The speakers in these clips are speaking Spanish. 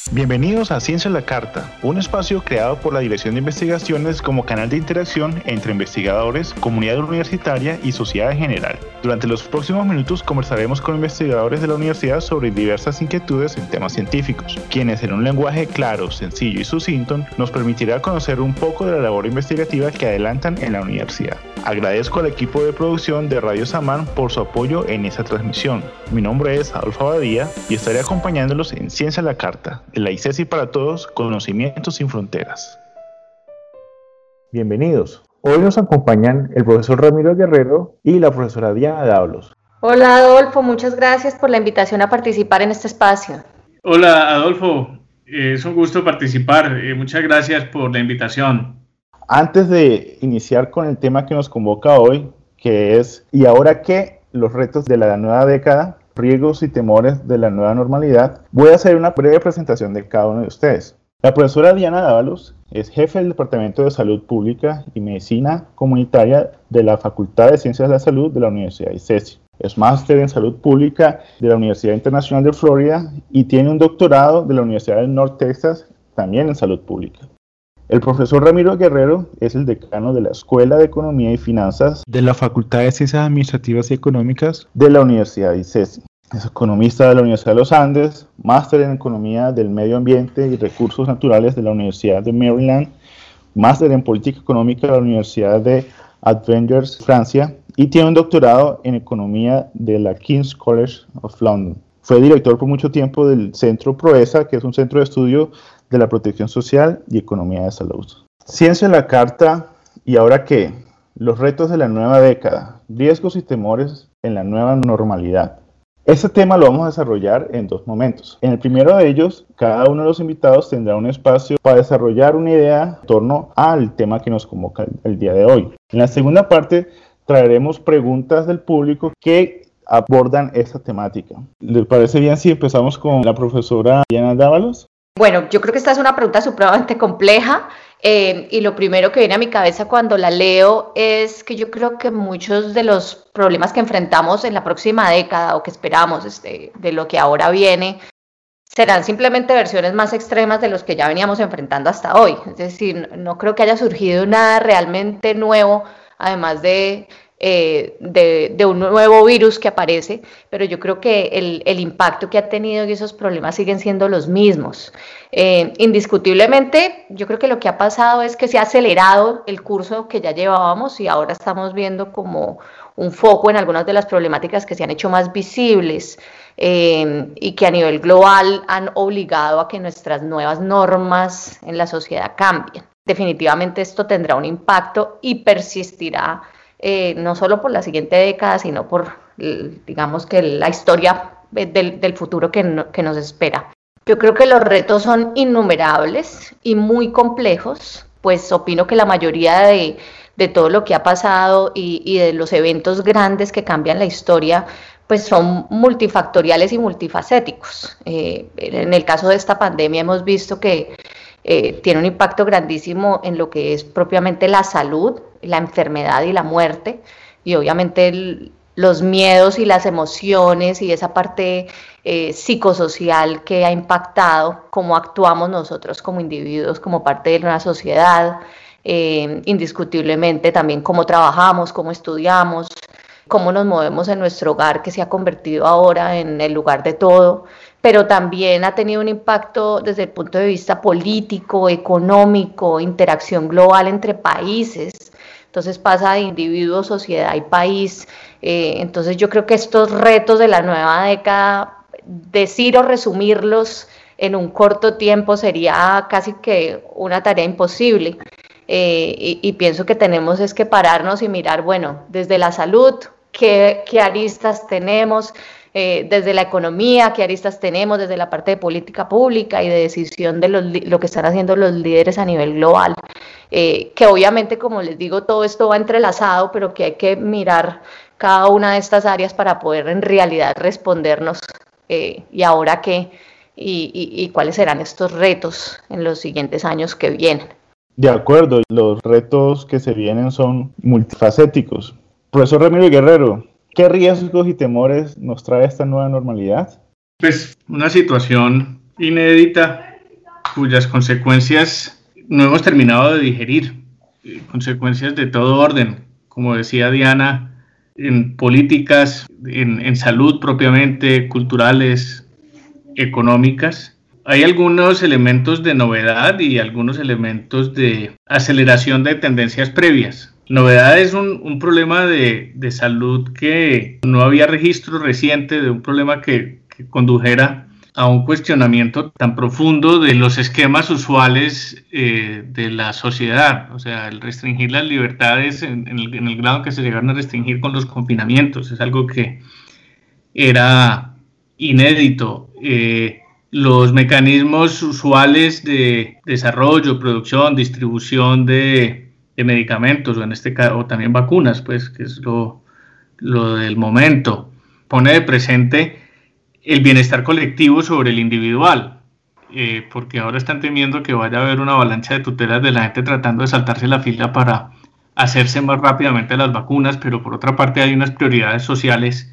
Bienvenidos a Ciencia a la Carta, un espacio creado por la Dirección de Investigaciones como canal de interacción entre investigadores, comunidad universitaria y sociedad en general. Durante los próximos minutos conversaremos con investigadores de la universidad sobre diversas inquietudes en temas científicos, quienes en un lenguaje claro, sencillo y sucinto nos permitirá conocer un poco de la labor investigativa que adelantan en la universidad. Agradezco al equipo de producción de Radio Samán por su apoyo en esta transmisión. Mi nombre es Adolfo Abadía y estaré acompañándolos en Ciencia a la Carta, de la ICESI para Todos, Conocimientos sin Fronteras. Bienvenidos. Hoy nos acompañan el profesor Ramiro Guerrero y la profesora Diana Dávalos. Hola Adolfo, muchas gracias por la invitación a participar en este espacio. Hola Adolfo, es un gusto participar, muchas gracias por la invitación. Antes de iniciar con el tema que nos convoca hoy, que es ¿y ahora qué? Los retos de la nueva década, riesgos y temores de la nueva normalidad, voy a hacer una breve presentación de cada uno de ustedes. La profesora Diana Dávalos es jefe del Departamento de Salud Pública y Medicina Comunitaria de la Facultad de Ciencias de la Salud de la Universidad ICESI. Es máster en Salud Pública de la Universidad Internacional de Florida y tiene un doctorado de la Universidad del North Texas, también en Salud Pública. El profesor Ramiro Guerrero es el decano de la Escuela de Economía y Finanzas de la Facultad de Ciencias Administrativas y Económicas de la Universidad ICESI. Es economista de la Universidad de los Andes, máster en Economía del Medio Ambiente y Recursos Naturales de la Universidad de Maryland, máster en Política Económica de la Universidad de Avengers, Francia, y tiene un doctorado en Economía de la King's College of London. Fue director por mucho tiempo del Centro PROESA, que es un centro de estudio de la protección social y economía de salud. Ciencia a la Carta, ¿y ahora qué? Los retos de la nueva década, riesgos y temores en la nueva normalidad. Este tema lo vamos a desarrollar en dos momentos. En el primero de ellos, cada uno de los invitados tendrá un espacio para desarrollar una idea en torno al tema que nos convoca el día de hoy. En la segunda parte, traeremos preguntas del público que abordan esta temática. ¿Les parece bien si empezamos con la profesora Diana Dávalos? Bueno, yo creo que esta es una pregunta supremamente compleja y lo primero que viene a mi cabeza cuando la leo es que yo creo que muchos de los problemas que enfrentamos en la próxima década o que esperamos de lo que ahora viene serán simplemente versiones más extremas de los que ya veníamos enfrentando hasta hoy. Es decir, no creo que haya surgido nada realmente nuevo, además de un nuevo virus que aparece, pero yo creo que el impacto que ha tenido y esos problemas siguen siendo los mismos. Indiscutiblemente, yo creo que lo que ha pasado es que se ha acelerado el curso que ya llevábamos y ahora estamos viendo como un foco en algunas de las problemáticas que se han hecho más visibles y que a nivel global han obligado a que nuestras nuevas normas en la sociedad cambien. Definitivamente esto tendrá un impacto y persistirá no solo por la siguiente década, sino por, digamos, que la historia del futuro que nos espera. Yo creo que los retos son innumerables y muy complejos, pues opino que la mayoría de todo lo que ha pasado y de los eventos grandes que cambian la historia, pues son multifactoriales y multifacéticos. En el caso de esta pandemia hemos visto que tiene un impacto grandísimo en lo que es propiamente la salud, la enfermedad y la muerte, y obviamente los miedos y las emociones y esa parte psicosocial que ha impactado cómo actuamos nosotros como individuos, como parte de una sociedad, indiscutiblemente también cómo trabajamos, cómo estudiamos, cómo nos movemos en nuestro hogar, que se ha convertido ahora en el lugar de todo, pero también ha tenido un impacto desde el punto de vista político, económico, interacción global entre países. Entonces pasa de individuo, sociedad y país. Entonces yo creo que estos retos de la nueva década, decir o resumirlos en un corto tiempo sería casi que una tarea imposible. Y pienso que tenemos es que pararnos y mirar, bueno, desde la salud, qué aristas tenemos, desde la economía, qué aristas tenemos, desde la parte de política pública y de decisión de lo que están haciendo los líderes a nivel global. Que obviamente, como les digo, todo esto va entrelazado, pero que hay que mirar cada una de estas áreas para poder en realidad respondernos y ahora qué y cuáles serán estos retos en los siguientes años que vienen. De acuerdo, los retos que se vienen son multifacéticos. Profesor Ramiro Guerrero, ¿qué riesgos y temores nos trae esta nueva normalidad? Pues una situación inédita cuyas consecuencias no hemos terminado de digerir, consecuencias de todo orden, como decía Diana, en políticas, en salud propiamente, culturales, económicas. Hay algunos elementos de novedad y algunos elementos de aceleración de tendencias previas. Novedad es un problema de salud que no había registro reciente de un problema que condujera a un cuestionamiento tan profundo de los esquemas usuales de la sociedad, o sea, el restringir las libertades en el grado que se llegaron a restringir con los confinamientos, es algo que era inédito. Los mecanismos usuales de desarrollo, producción, distribución de medicamentos, o en este caso o también vacunas, pues, que es lo del momento, pone de presente el bienestar colectivo sobre el individual, porque ahora están temiendo que vaya a haber una avalancha de tutelas de la gente tratando de saltarse la fila para hacerse más rápidamente las vacunas, pero por otra parte hay unas prioridades sociales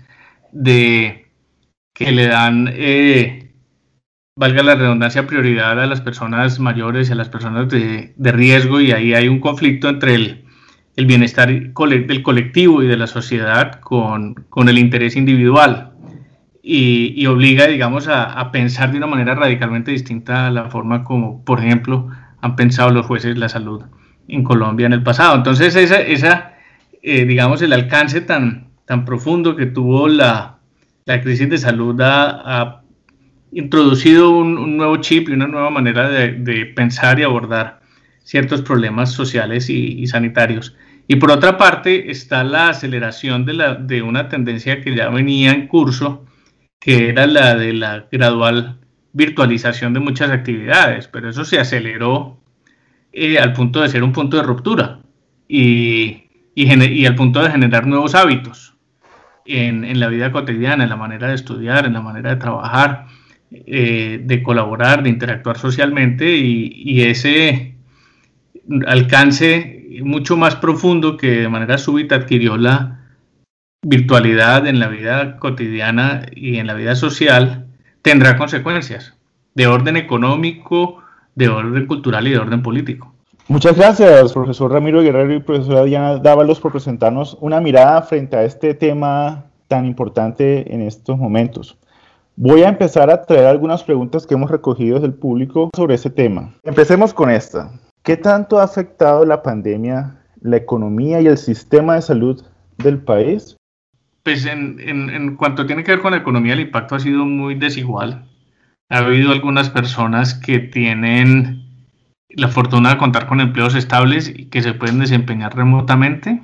que le dan, valga la redundancia, prioridad a las personas mayores y a las personas de riesgo, y ahí hay un conflicto entre el bienestar del colectivo y de la sociedad con el interés individual. Y obliga, digamos, a pensar de una manera radicalmente distinta a la forma como, por ejemplo, han pensado los jueces de la salud en Colombia en el pasado. Entonces, digamos, el alcance tan profundo que tuvo la crisis de salud ha introducido un nuevo chip y una nueva manera de pensar y abordar ciertos problemas sociales y sanitarios. Y por otra parte está la aceleración de una tendencia que ya venía en curso, que era la de la gradual virtualización de muchas actividades, pero eso se aceleró al punto de ser un punto de ruptura y al punto de generar nuevos hábitos en la vida cotidiana, en la manera de estudiar, en la manera de trabajar, de colaborar, de interactuar socialmente, y ese alcance mucho más profundo que de manera súbita adquirió la virtualidad en la vida cotidiana y en la vida social tendrá consecuencias de orden económico, de orden cultural y de orden político. Muchas gracias, profesor Ramiro Guerrero y profesora Diana Dávalos, por presentarnos una mirada frente a este tema tan importante en estos momentos. Voy a empezar a traer algunas preguntas que hemos recogido del público sobre este tema. Empecemos con esta. ¿Qué tanto ha afectado la pandemia la economía y el sistema de salud del país? Pues en cuanto tiene que ver con la economía, el impacto ha sido muy desigual. Ha habido algunas personas que tienen la fortuna de contar con empleos estables y que se pueden desempeñar remotamente,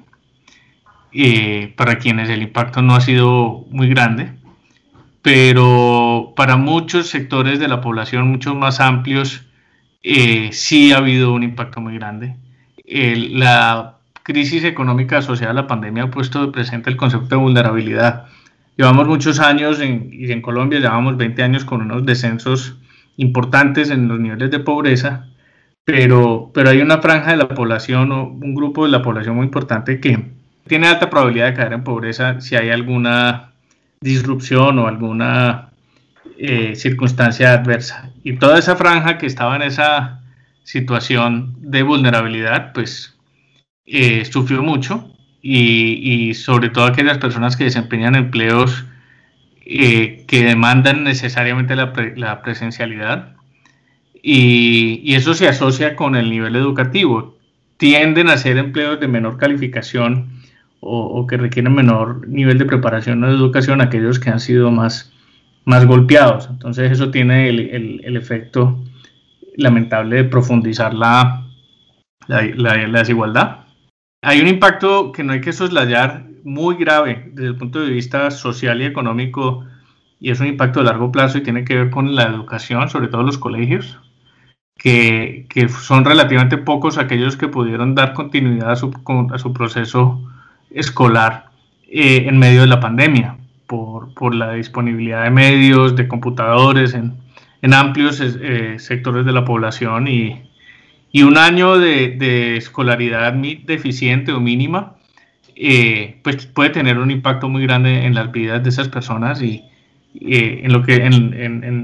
para quienes el impacto no ha sido muy grande, pero para muchos sectores de la población, muchos más amplios, sí ha habido un impacto muy grande. La crisis económica asociada a la pandemia ha puesto de presente el concepto de vulnerabilidad. Llevamos muchos años, y en Colombia llevamos 20 años con unos descensos importantes en los niveles de pobreza, pero hay una franja de la población, o un grupo de la población muy importante, que tiene alta probabilidad de caer en pobreza si hay alguna disrupción o alguna circunstancia adversa. Y toda esa franja que estaba en esa situación de vulnerabilidad, pues sufrió mucho, y sobre todo aquellas personas que desempeñan empleos que demandan necesariamente la presencialidad, y eso se asocia con el nivel educativo. Tienden a ser empleos de menor calificación o que requieren menor nivel de preparación o de educación aquellos que han sido más golpeados. Entonces eso tiene el efecto lamentable de profundizar la desigualdad. Hay un impacto que no hay que soslayar, muy grave desde el punto de vista social y económico, y es un impacto de largo plazo y tiene que ver con la educación, sobre todo los colegios, que son relativamente pocos aquellos que pudieron dar continuidad a su proceso escolar en medio de la pandemia, por la disponibilidad de medios, de computadores en amplios sectores de la población, y un año de escolaridad deficiente o mínima, pues puede tener un impacto muy grande en las vidas de esas personas, y en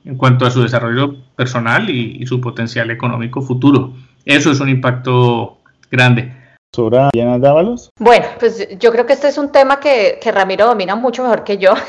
en cuanto a su desarrollo personal y su potencial económico futuro. Eso es un impacto grande. ¿Sobre Diana Dávalos? Bueno, pues yo creo que este es un tema que Ramiro domina mucho mejor que yo,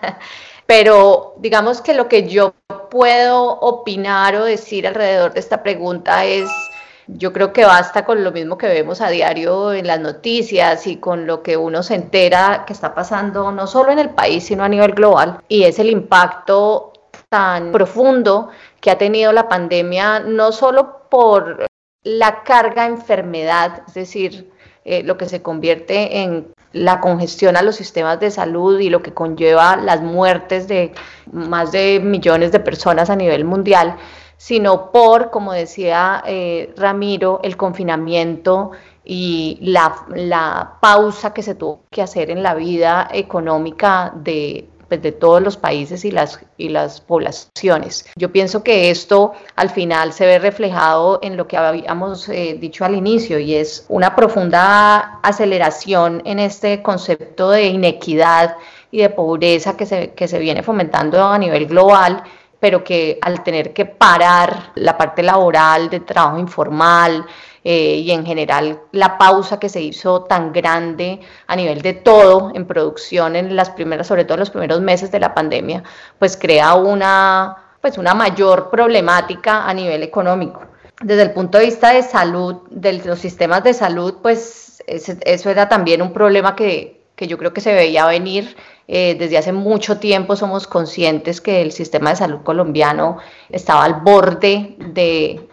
pero digamos que lo que yo puedo opinar o decir alrededor de esta pregunta es, yo creo que basta con lo mismo que vemos a diario en las noticias y con lo que uno se entera que está pasando no solo en el país, sino a nivel global, y es el impacto tan profundo que ha tenido la pandemia, no solo por la carga enfermedad, es decir, lo que se convierte en la congestión a los sistemas de salud y lo que conlleva las muertes de más de millones de personas a nivel mundial, sino por, como decía Ramiro, el confinamiento y la pausa que se tuvo que hacer en la vida económica de todos los países y las poblaciones. Yo pienso que esto al final se ve reflejado en lo que habíamos dicho al inicio, y es una profunda aceleración en este concepto de inequidad y de pobreza que se viene fomentando a nivel global, pero que al tener que parar la parte laboral de trabajo informal, y en general la pausa que se hizo tan grande a nivel de todo en producción sobre todo en los primeros meses de la pandemia, pues crea una mayor problemática a nivel económico. Desde el punto de vista de salud, de los sistemas de salud, pues eso era también un problema que yo creo que se veía venir. Desde hace mucho tiempo somos conscientes que el sistema de salud colombiano estaba al borde de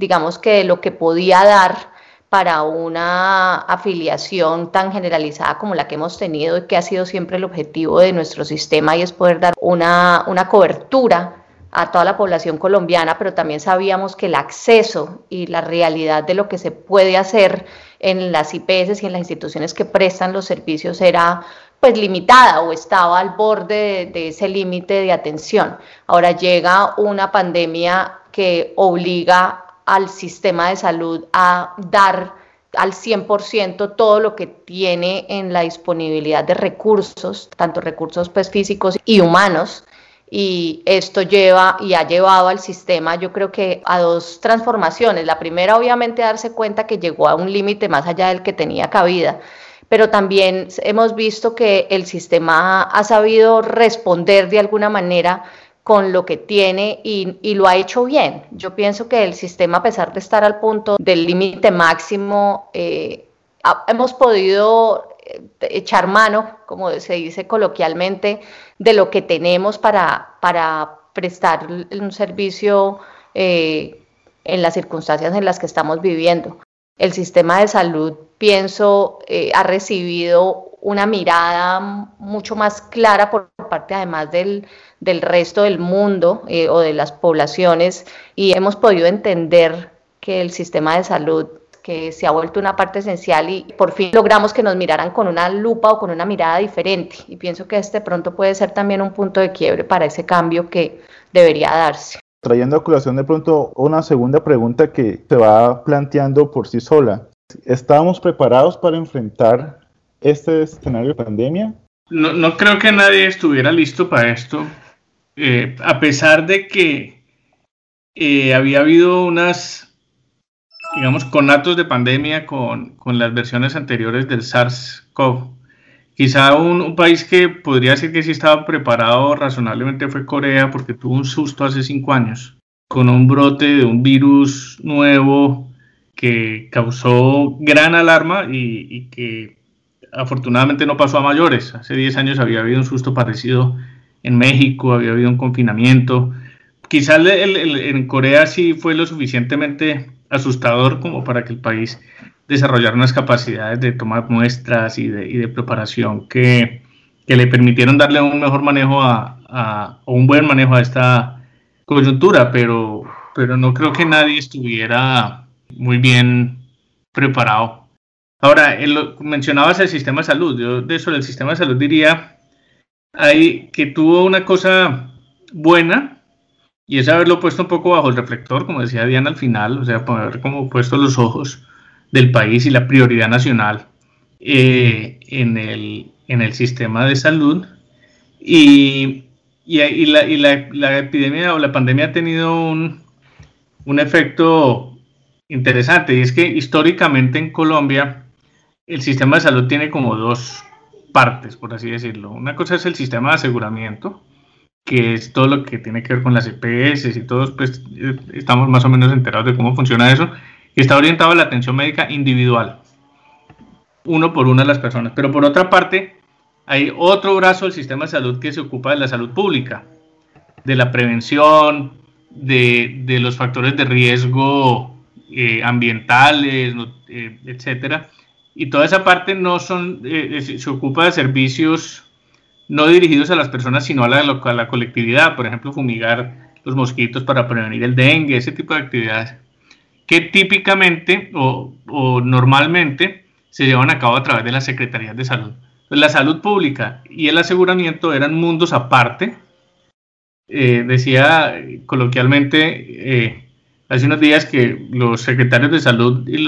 lo que podía dar para una afiliación tan generalizada como la que hemos tenido y que ha sido siempre el objetivo de nuestro sistema, y es poder dar una cobertura a toda la población colombiana, pero también sabíamos que el acceso y la realidad de lo que se puede hacer en las IPS y en las instituciones que prestan los servicios era pues limitada o estaba al borde de ese límite de atención. Ahora llega una pandemia que obliga al sistema de salud a dar al 100% todo lo que tiene en la disponibilidad de recursos, tanto recursos pues físicos y humanos, y esto lleva y ha llevado al sistema, yo creo que a dos transformaciones. La primera, obviamente, darse cuenta que llegó a un límite más allá del que tenía cabida, pero también hemos visto que el sistema ha sabido responder de alguna manera con lo que tiene y lo ha hecho bien. Yo pienso que el sistema, a pesar de estar al punto del límite máximo, hemos podido echar mano, como se dice coloquialmente, de lo que tenemos para prestar un servicio en las circunstancias en las que estamos viviendo. El sistema de salud, pienso, ha recibido una mirada mucho más clara por parte, además del resto del mundo o de las poblaciones, y hemos podido entender que el sistema de salud, que se ha vuelto una parte esencial, y por fin logramos que nos miraran con una lupa o con una mirada diferente, y pienso que pronto puede ser también un punto de quiebre para ese cambio que debería darse. Trayendo a colación de pronto una segunda pregunta que se va planteando por sí sola. ¿Estábamos preparados para enfrentar este escenario de pandemia? No creo que nadie estuviera listo para esto, a pesar de que había habido unas, digamos, conatos de pandemia con las versiones anteriores del SARS-CoV. Quizá un país que podría decir que sí estaba preparado razonablemente fue Corea, porque tuvo un susto hace 5 años con un brote de un virus nuevo que causó gran alarma y que afortunadamente no pasó a mayores. Hace 10 años había habido un susto parecido en México, había habido un confinamiento. Quizá en Corea sí fue lo suficientemente asustador como para que el país desarrollara unas capacidades de tomar muestras y de preparación que le permitieron darle un mejor manejo o un buen manejo a esta coyuntura, pero no creo que nadie estuviera muy bien preparado. Ahora, mencionabas el sistema de salud. Yo sobre el sistema de salud diría que tuvo una cosa buena, y es haberlo puesto un poco bajo el reflector, como decía Diana al final, o sea, haber como puesto los ojos del país y la prioridad nacional en el sistema de salud. Y Y la epidemia o la pandemia ha tenido un efecto interesante, y es que históricamente en Colombia el sistema de salud tiene como dos partes, por así decirlo. Una cosa es el sistema de aseguramiento, que es todo lo que tiene que ver con las EPS, y todos pues estamos más o menos enterados de cómo funciona eso, y está orientado a la atención médica individual, uno por una de las personas. Pero por otra parte, hay otro brazo del sistema de salud que se ocupa de la salud pública, de la prevención, de los factores de riesgo ambientales, etcétera. Y toda esa parte no son, se ocupa de servicios no dirigidos a las personas, sino a la colectividad, por ejemplo, fumigar los mosquitos para prevenir el dengue, ese tipo de actividades, que típicamente o normalmente se llevan a cabo a través de las secretarías de salud. Entonces, la salud pública y el aseguramiento eran mundos aparte. Decía coloquialmente hace unos días que los secretarios de salud y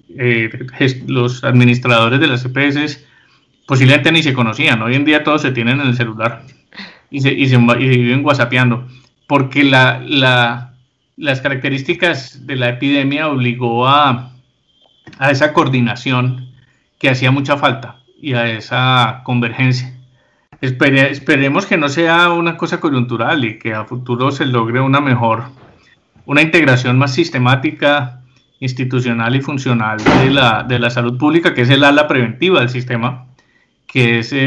los administradores de las EPS posiblemente ni se conocían. Hoy en día todos se tienen en el celular y viven whatsappeando, porque las características de la epidemia obligó a esa coordinación que hacía mucha falta y a esa convergencia. Esperemos que no sea una cosa coyuntural y que a futuro se logre una integración más sistemática, institucional y funcional de la salud pública, que es el ala preventiva del sistema, que es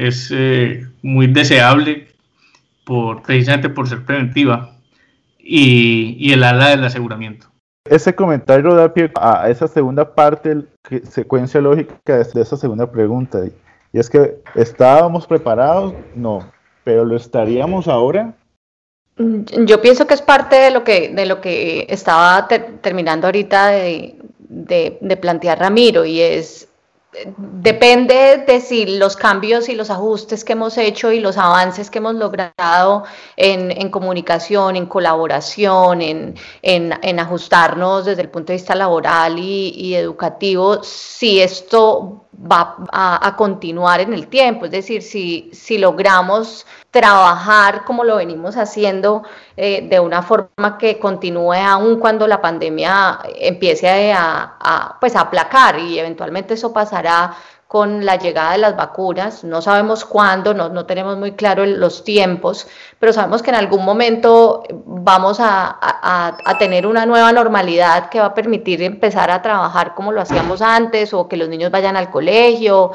muy deseable precisamente por ser preventiva, y el ala del aseguramiento. Ese comentario da pie a esa segunda parte, secuencia lógica de esa segunda pregunta. Y es que, ¿estábamos preparados? No, pero ¿lo estaríamos ahora? Yo pienso que es parte de lo que estaba terminando ahorita de plantear Ramiro, y depende de si los cambios y los ajustes que hemos hecho y los avances que hemos logrado en comunicación, en colaboración, en ajustarnos desde el punto de vista laboral y educativo, si esto va a continuar en el tiempo. Es decir, si logramos trabajar como lo venimos haciendo de una forma que continúe aún cuando la pandemia empiece a aplacar, y eventualmente eso pasará con la llegada de las vacunas. No sabemos cuándo, no tenemos muy claro los tiempos, pero sabemos que en algún momento vamos a tener una nueva normalidad que va a permitir empezar a trabajar como lo hacíamos antes, o que los niños vayan al colegio,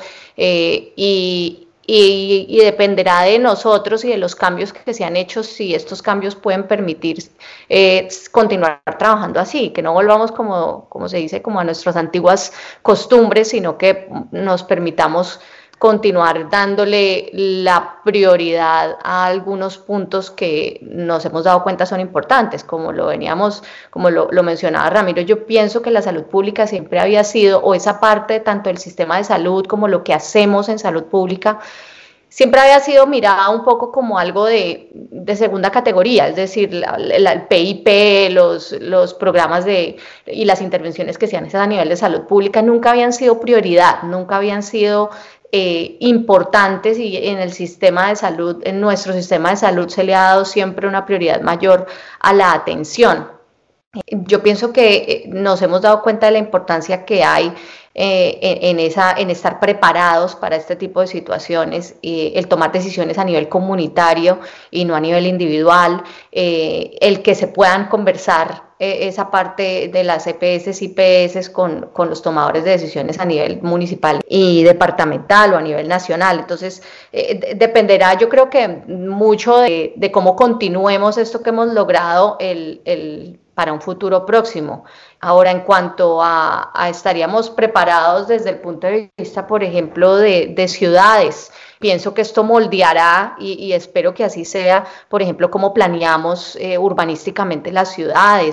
y dependerá de nosotros y de los cambios que se han hecho, si estos cambios pueden permitir continuar trabajando así, que no volvamos, como se dice, como a nuestras antiguas costumbres, sino que nos permitamos continuar dándole la prioridad a algunos puntos que nos hemos dado cuenta son importantes, como lo mencionaba Ramiro. Yo pienso que la salud pública siempre había sido, o esa parte tanto del sistema de salud como lo que hacemos en salud pública, siempre había sido mirada un poco como algo de segunda categoría, es decir, el PIP, los programas y las intervenciones que se hacen a nivel de salud pública nunca habían sido prioridad, nunca habían sido importantes, y en el sistema de salud, en nuestro sistema de salud, se le ha dado siempre una prioridad mayor a la atención. Yo pienso que nos hemos dado cuenta de la importancia que hay en estar preparados para este tipo de situaciones, el tomar decisiones a nivel comunitario y no a nivel individual, el que se puedan conversar esa parte de las EPS y IPS con los tomadores de decisiones a nivel municipal y departamental o a nivel nacional. Entonces, dependerá, yo creo que mucho de cómo continuemos esto que hemos logrado para un futuro próximo. Ahora, en cuanto a estaríamos preparados desde el punto de vista, por ejemplo, de ciudades, pienso que esto moldeará, y espero que así sea, por ejemplo, cómo planeamos urbanísticamente las ciudades,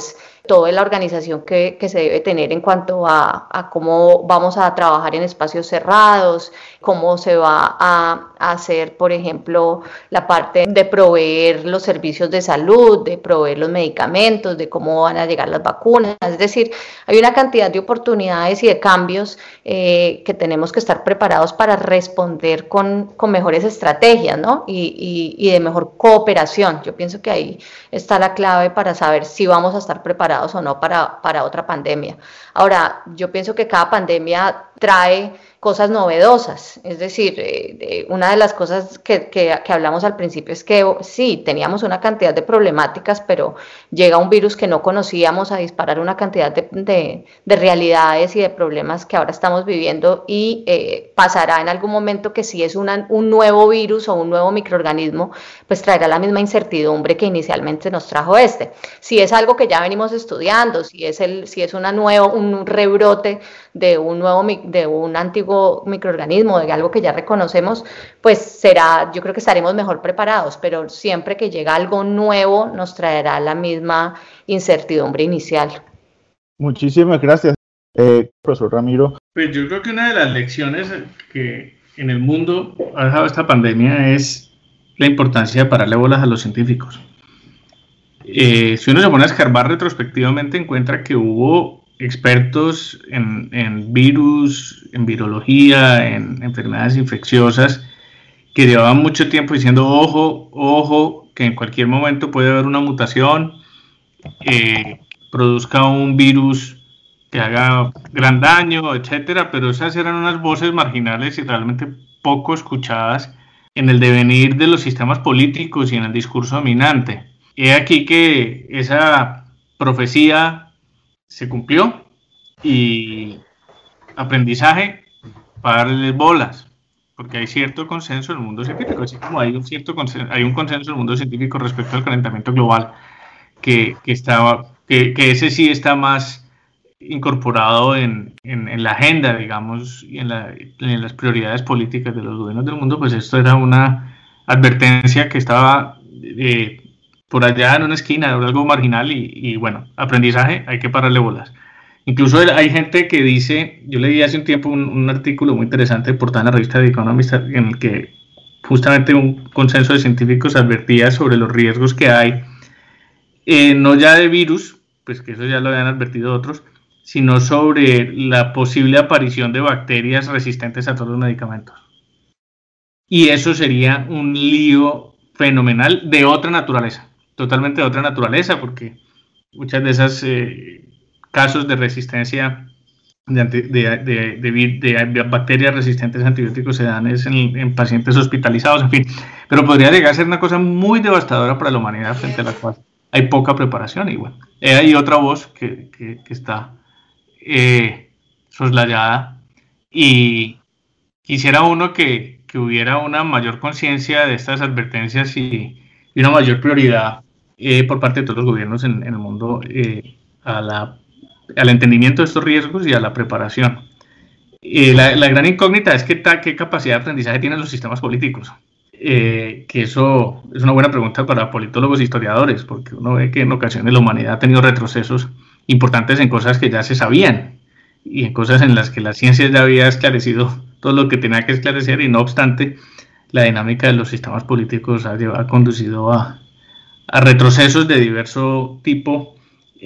toda la organización que se debe tener en cuanto a cómo vamos a trabajar en espacios cerrados, cómo se va a hacer, por ejemplo, la parte de proveer los servicios de salud, de proveer los medicamentos, de cómo van a llegar las vacunas. Es decir, hay una cantidad de oportunidades y de cambios que tenemos que estar preparados para responder con mejores estrategias, ¿no? Y de mejor cooperación. Yo pienso que ahí está la clave para saber si vamos a estar preparados o no para otra pandemia. Ahora, yo pienso que cada pandemia trae cosas novedosas, es decir, una de las cosas que hablamos al principio es que sí, teníamos una cantidad de problemáticas, pero llega un virus que no conocíamos a disparar una cantidad de realidades y de problemas que ahora estamos viviendo y pasará en algún momento que si es un nuevo virus o un nuevo microorganismo, pues traerá la misma incertidumbre que inicialmente nos trajo este. Si es algo que ya venimos estudiando, si es un rebrote de un antiguo microorganismo, de algo que ya reconocemos, pues yo creo que estaremos mejor preparados, pero siempre que llega algo nuevo nos traerá la misma incertidumbre inicial. Muchísimas gracias, profesor Ramiro. Pues yo creo que una de las lecciones que en el mundo ha dejado esta pandemia es la importancia de pararle bolas a los científicos. Si uno se pone a escarbar retrospectivamente, encuentra que hubo expertos en virus, en virología, en enfermedades infecciosas, que llevaban mucho tiempo diciendo ojo, que en cualquier momento puede haber una mutación, produzca un virus que haga gran daño, etcétera, pero esas eran unas voces marginales y realmente poco escuchadas en el devenir de los sistemas políticos y en el discurso dominante. He aquí que esa profecía se cumplió y aprendizaje para darles bolas, porque hay cierto consenso en el mundo científico, así como hay un consenso en el mundo científico respecto al calentamiento global, que ese sí está más incorporado en la agenda, digamos, y en las prioridades políticas de los gobiernos del mundo. Pues esto era una advertencia que estaba por allá en una esquina, era algo marginal y bueno, aprendizaje, hay que pararle bolas. Incluso hay gente que dice, yo leí hace un tiempo un artículo muy interesante portado en la revista The Economist, en el que justamente un consenso de científicos advertía sobre los riesgos que hay, no ya de virus, pues que eso ya lo habían advertido otros, sino sobre la posible aparición de bacterias resistentes a todos los medicamentos. Y eso sería un lío fenomenal de otra naturaleza, totalmente de otra naturaleza, porque muchas de esas casos de resistencia de bacterias resistentes a antibióticos se dan en pacientes hospitalizados, en fin, pero podría llegar a ser una cosa muy devastadora para la humanidad, frente a la cual hay poca preparación. Y bueno, hay otra voz que está soslayada, y quisiera uno que hubiera una mayor conciencia de estas advertencias y una mayor prioridad por parte de todos los gobiernos en el mundo al entendimiento de estos riesgos y a la preparación. La gran incógnita es qué capacidad de aprendizaje tienen los sistemas políticos. Que eso es una buena pregunta para politólogos e historiadores, porque uno ve que en ocasiones la humanidad ha tenido retrocesos importantes en cosas que ya se sabían y en cosas en las que la ciencia ya había esclarecido todo lo que tenía que esclarecer, y no obstante la dinámica de los sistemas políticos ha conducido a retrocesos de diverso tipo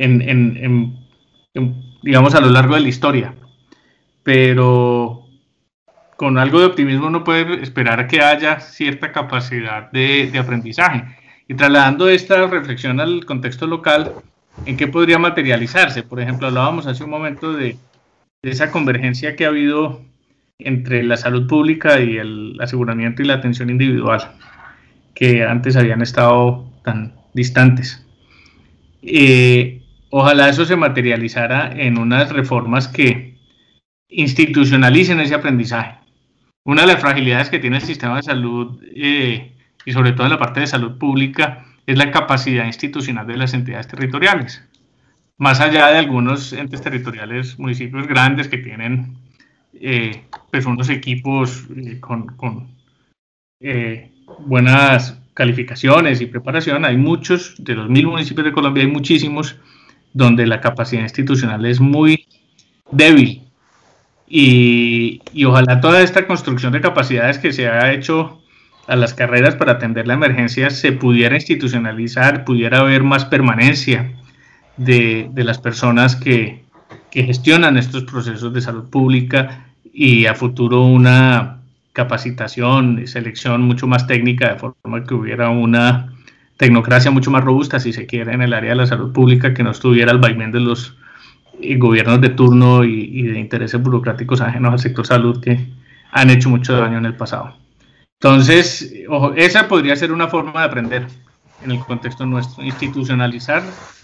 digamos a lo largo de la historia. Pero con algo de optimismo uno puede esperar que haya cierta capacidad de aprendizaje. Y trasladando esta reflexión al contexto local, ¿en qué podría materializarse? Por ejemplo, hablábamos hace un momento de esa convergencia que ha habido entre la salud pública y el aseguramiento y la atención individual, que antes habían estado tan distantes. Ojalá eso se materializara en unas reformas que institucionalicen ese aprendizaje. Una de las fragilidades que tiene el sistema de salud, y sobre todo en la parte de salud pública, es la capacidad institucional de las entidades territoriales. Más allá de algunos entes territoriales, municipios grandes que tienen pues unos equipos con buenas calificaciones y preparación, hay muchos, de los 1000 municipios de Colombia, hay muchísimos donde la capacidad institucional es muy débil. Y ojalá toda esta construcción de capacidades que se ha hecho a las carreras para atender la emergencia se pudiera institucionalizar, pudiera haber más permanencia de las personas que gestionan estos procesos de salud pública y a futuro una capacitación, selección mucho más técnica, de forma que hubiera una tecnocracia mucho más robusta, si se quiere, en el área de la salud pública, que no estuviera al vaivén de los gobiernos de turno y de intereses burocráticos ajenos al sector salud que han hecho mucho daño en el pasado. Entonces, esa podría ser una forma de aprender en el contexto nuestro, institucionalizar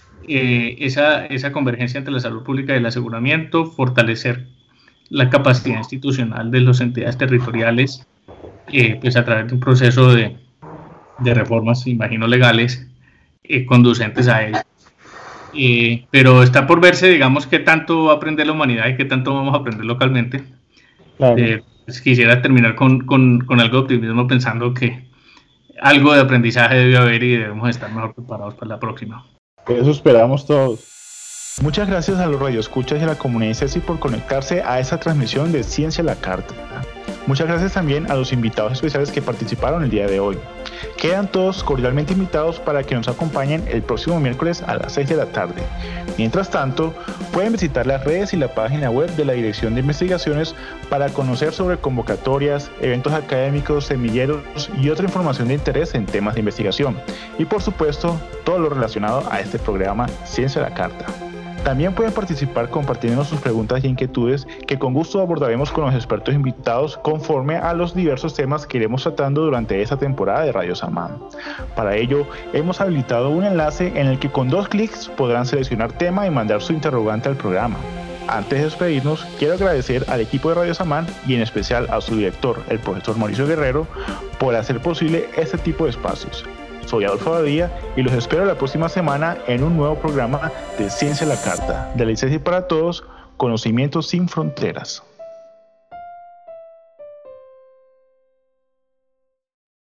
esa convergencia entre la salud pública y el aseguramiento, fortalecer la capacidad institucional de las entidades territoriales, pues a través de un proceso de reformas, imagino, legales, conducentes a ello. Pero está por verse, digamos, qué tanto va a aprender la humanidad y qué tanto vamos a aprender localmente. Claro. Pues quisiera terminar con algo de optimismo, pensando que algo de aprendizaje debe haber y debemos estar mejor preparados para la próxima. Eso esperamos todos. Muchas gracias a los radioescuchas y a la comunidad CESI por conectarse a esta transmisión de Ciencia a la Carta. Muchas gracias también a los invitados especiales que participaron el día de hoy. Quedan todos cordialmente invitados para que nos acompañen el próximo miércoles a las 6 de la tarde. Mientras tanto, pueden visitar las redes y la página web de la Dirección de Investigaciones para conocer sobre convocatorias, eventos académicos, semilleros y otra información de interés en temas de investigación. Y por supuesto, todo lo relacionado a este programa Ciencia a la Carta. También pueden participar compartiendo sus preguntas y inquietudes que con gusto abordaremos con los expertos invitados conforme a los diversos temas que iremos tratando durante esta temporada de Radio Samán. Para ello, hemos habilitado un enlace en el que con 2 clics podrán seleccionar tema y mandar su interrogante al programa. Antes de despedirnos, quiero agradecer al equipo de Radio Samán y en especial a su director, el profesor Mauricio Guerrero, por hacer posible este tipo de espacios. Soy Adolfo Badía y los espero la próxima semana en un nuevo programa de Ciencia a la Carta, de la ICESI para Todos, Conocimientos sin Fronteras.